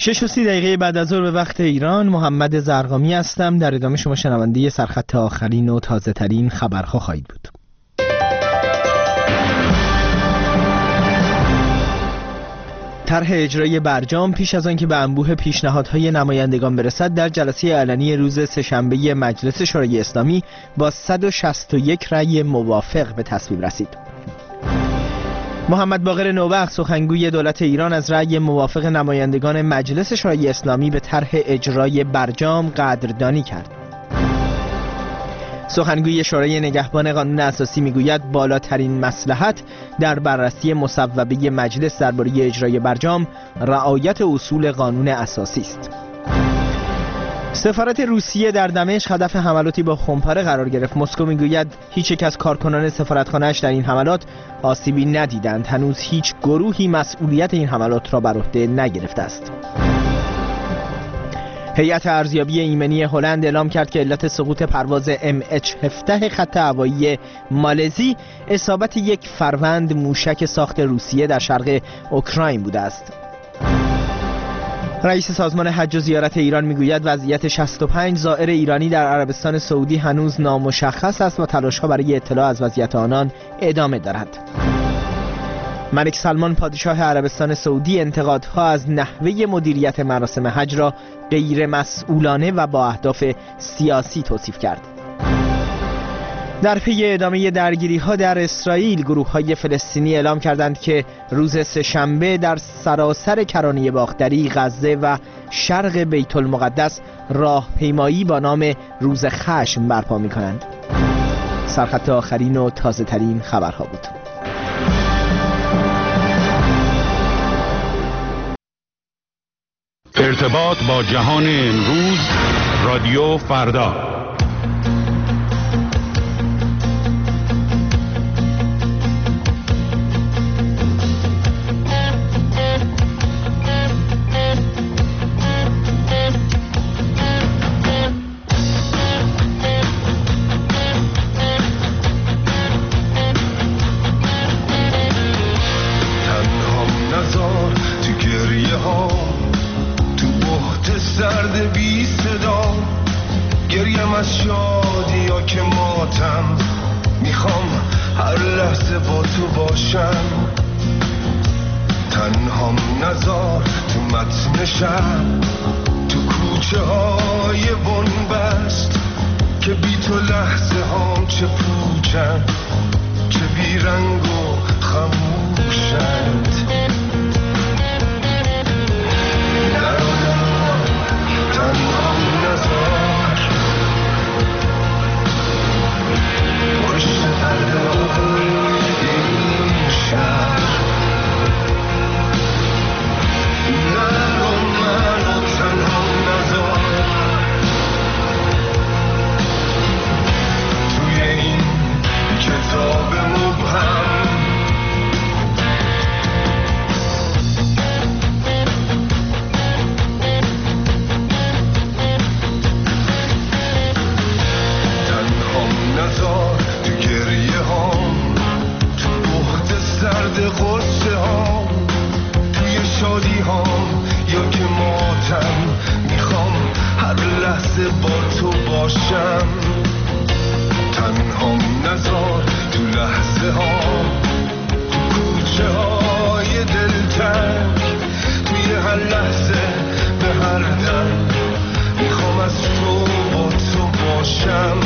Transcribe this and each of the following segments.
6:30 بعد از ظهر به وقت ایران. محمد زرقامی هستم. در ادامه شما شنونده سرخط آخرین و تازه ترین خبرها خواهید بود. طرح اجرای برجام پیش از آن که به انبوه پیشنهادهای نمایندگان برسد در جلسه علنی روز سه‌شنبه مجلس شورای اسلامی با 161 رأی موافق به تصویب رسید. محمد باقر نوبخت سخنگوی دولت ایران از رأی موافق نمایندگان مجلس شورای اسلامی به طرح اجرای برجام قدردانی کرد. سخنگوی شورای نگهبان قانون اساسی میگوید بالاترین مصلحت در بررسی مصوبه مجلس درباره اجرای برجام رعایت اصول قانون اساسی است. سفارت روسیه در دمشق هدف حملاتی با خمپاره قرار گرفت. مسکو میگوید هیچ یک از کارکنان سفارتخانه‌اش در این حملات آسیبی ندیدند. هنوز هیچ گروهی مسئولیت این حملات را بر عهده نگرفته است. هیئت ارزیابی ایمنی هلند اعلام کرد که علت سقوط پرواز MH17 خط هوایی مالزی اصابت یک فروند موشک ساخت روسیه در شرق اوکراین بوده است. رئیس سازمان حج و زیارت ایران میگوید وضعیت 65 زائر ایرانی در عربستان سعودی هنوز نامشخص است و تلاش‌ها برای اطلاع از وضعیت آنان ادامه دارد. ملک سلمان پادشاه عربستان سعودی انتقادها از نحوه مدیریت مراسم حج را غیر مسئولانه و با اهداف سیاسی توصیف کرد. در پی ادامه درگیری‌ها در اسرائیل، گروه‌های فلسطینی اعلام کردند که روز سه‌شنبه در سراسر کرانه باختری، غزه و شرق بیت المقدس راهپیمایی با نام روز خشم برپا می‌کنند. سرخط آخرین و تازه‌ترین خبرها بود. ارتباط با جهان امروز، رادیو فردا. سرد بی صدا گریم از شادی یا که ماتم، میخوام هر لحظه با تو باشم. تنهام نزار تو متن شب، تو کوچه های بنبست که بی تو لحظه هام چه پوچن، چه بی رنگ و خموشند. تنهام نزار پشت پرده این شهر، منو تنهام نزار توی این کتاب مبهم. تو گریه هام، تو بحت سرد غصه هام، توی شادی هام یا که ماتم، میخوام هر لحظه با تو باشم. تنهام نزار تو لحظه هام، تو کوچه های دلتنگ، توی هر لحظه به هر دم، میخوام از تو با تو باشم.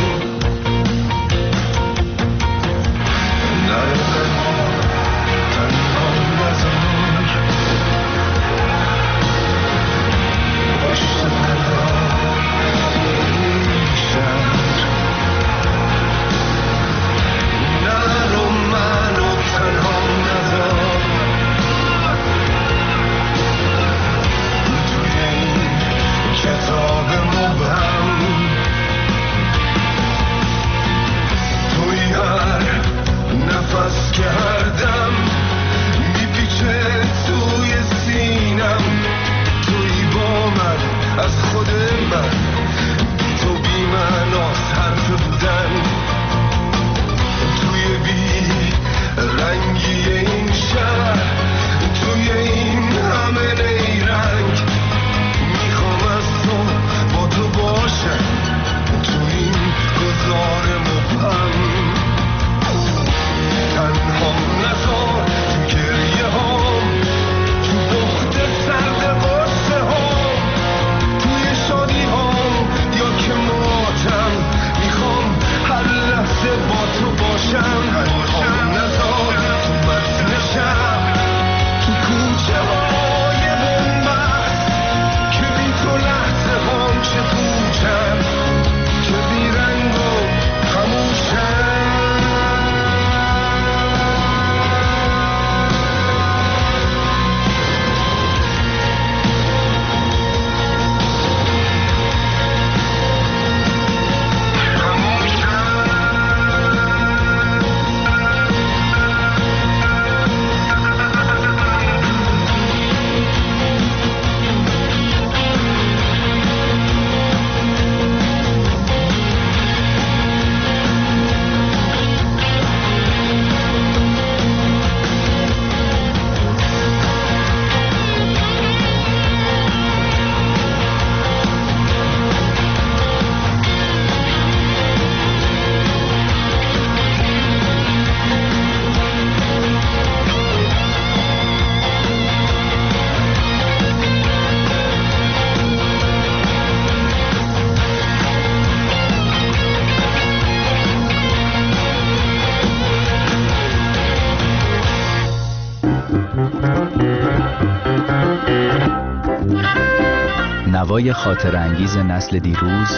نوای خاطرانگیز نسل دیروز،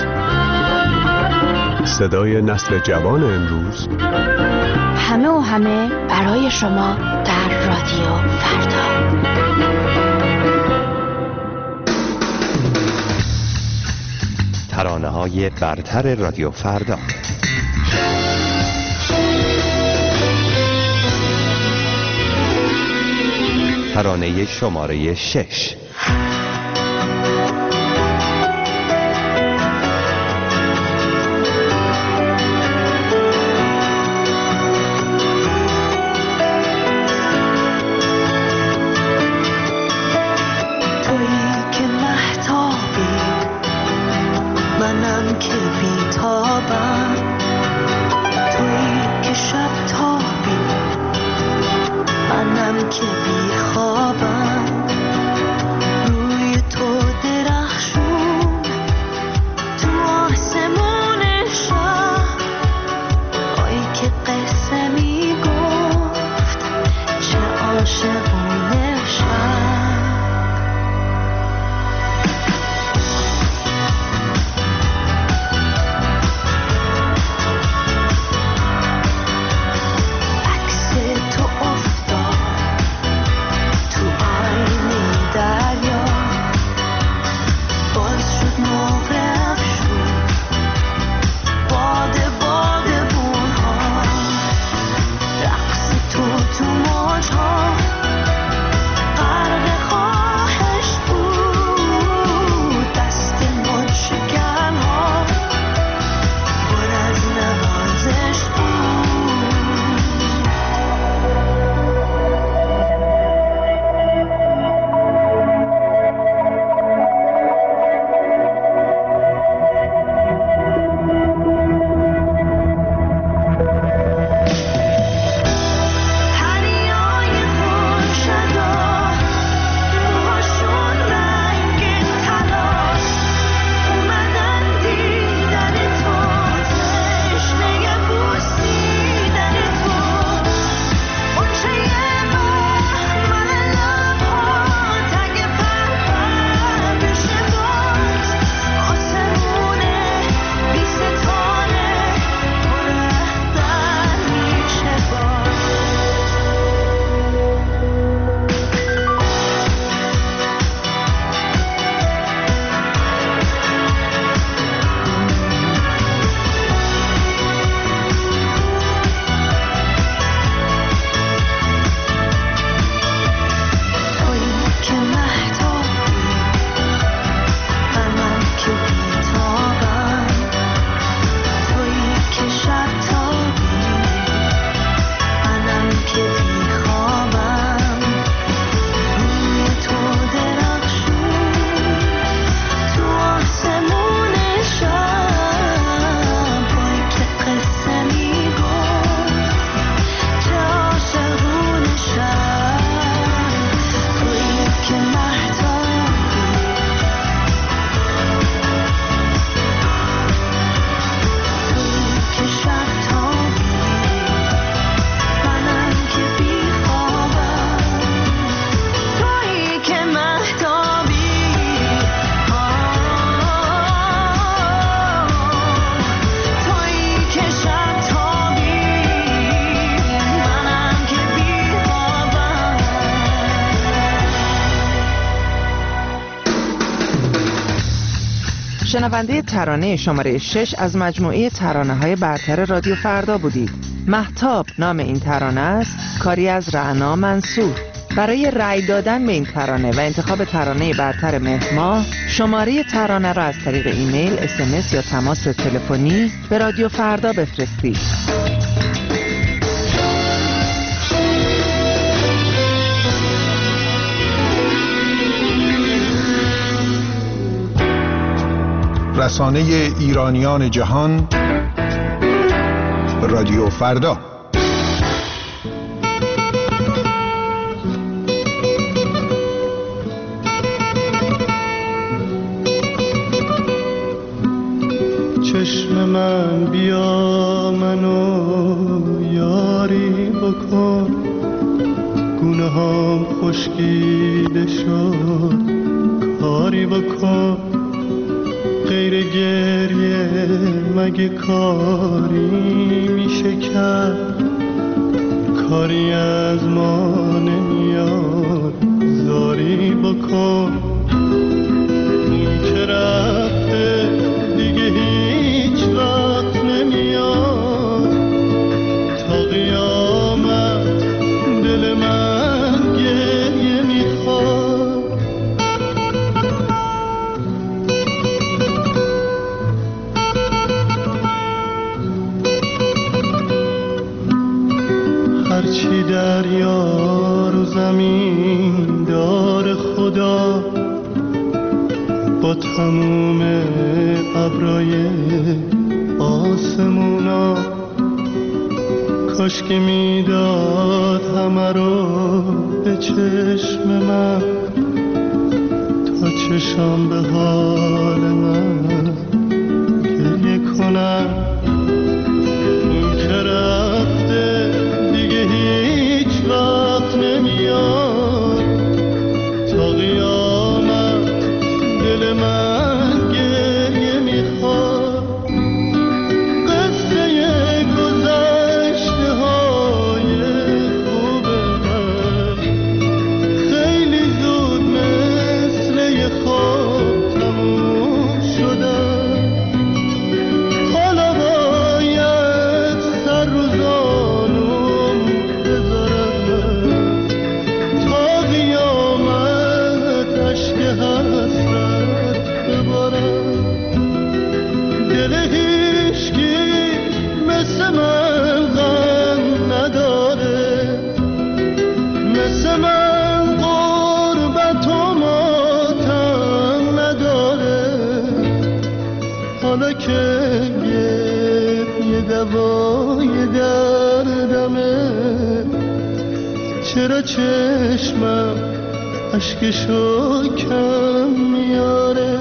صدای نسل جوان امروز، همه و همه برای شما در رادیو فردا. ترانه‌های برتر رادیو فردا. ترانه شماره 6. شنونده ترانه شماره 6 از مجموعه ترانه‌های برتر رادیو فردا بودید. مهتاب نام این ترانه است، کاری از رعنا منصور. برای رأی دادن به این ترانه و انتخاب ترانه برتر مهر ماه، شماره ترانه را از طریق ایمیل، SMS یا تماس تلفنی به رادیو فردا بفرستید. رسانه ایرانیان جهان، رادیو فردا. چشم من بیا منو یاری بکن، گونه هم خشکیده شد کاری بکن. گریه مگه کاری میشه کرد، کاری از ما نمیاد زاری بکن. اون که رفته دیگه هیچ وقت نمیاد، تا قیامت دل من گریه میخواد. هرچی دریا رو زمین دار خدا، با تموم ابرای آسمونا، کاش که میداد همه رو به چشم من، تا چشم به حال من گریه کنم. اون که رفته دیگه هیچ وقت نمیاد، تا قیامت دل من گریه میخواد. قصه گذشته های خوب من خیلی زود مثل یه خواب تموم شدن. حالا باید سر رو زانوم بذارم، تا قیامت اشک حسرت ببارم. دل هیچکی مثل من غم نداره، مثل من غربت و ماتم نداره. حالا که یه دوای دردمه، چرا چشمم اشکشو کم میاره؟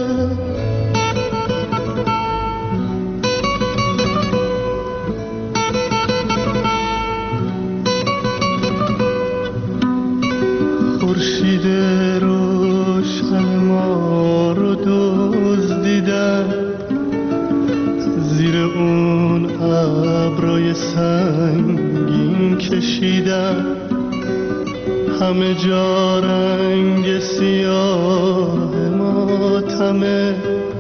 خورشید روشن ما رو دزدیدن، زیر اون ابرای سنگین کشیدن. همه جا رنگ سیاه ماتمه،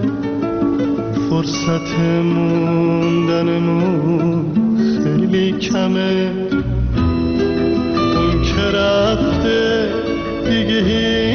فرصت موندنمون خیلی کمه. اون که رفته دیگه